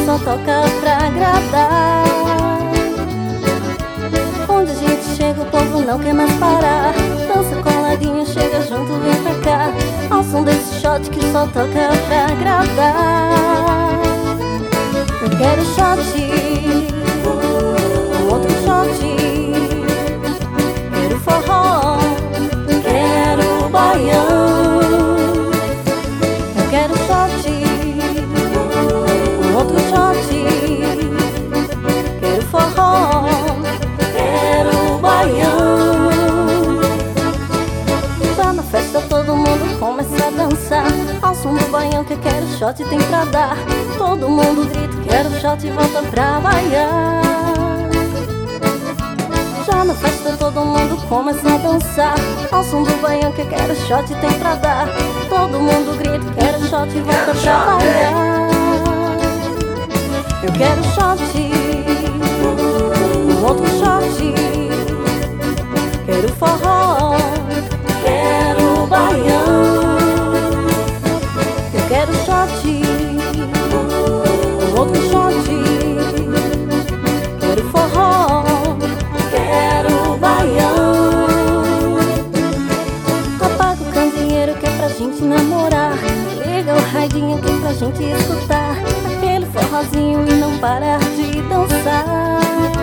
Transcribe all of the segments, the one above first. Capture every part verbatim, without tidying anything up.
só toca pra agradar. Onde a gente chega o povo não quer mais parar. Dança coladinho, chega junto, vem pra cá. Ao som desse shot que só toca pra agradar. Eu quero shot, um outro shot. Quero forró, quero baião. Eu quero shot, um outro shot. Quero forró, quero baião. Tá na festa, todo mundo começa a dançar. Ao som do baião que quero shot tem pra dar. Todo mundo grita, quero shot e volta pra baiar. Já na festa todo mundo começa a dançar. Ao som do baião que quero shot tem pra dar. Todo mundo grita, quero shot e volta pra baiar. Eu quero shot, um outro shot. Quero forró, quero baião. Eu quero shot, um outro shot. Quero forró, quero baião. Apaga o candeeiro que é pra gente namorar. Liga o radinho que é pra gente escutar aquele forrozinho e não parar de dançar.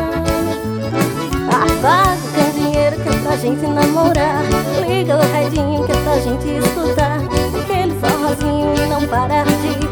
Apaga o candeeiro que é pra gente namorar. Liga o radinho que é pra gente escutar aquele forrozinho e não parar de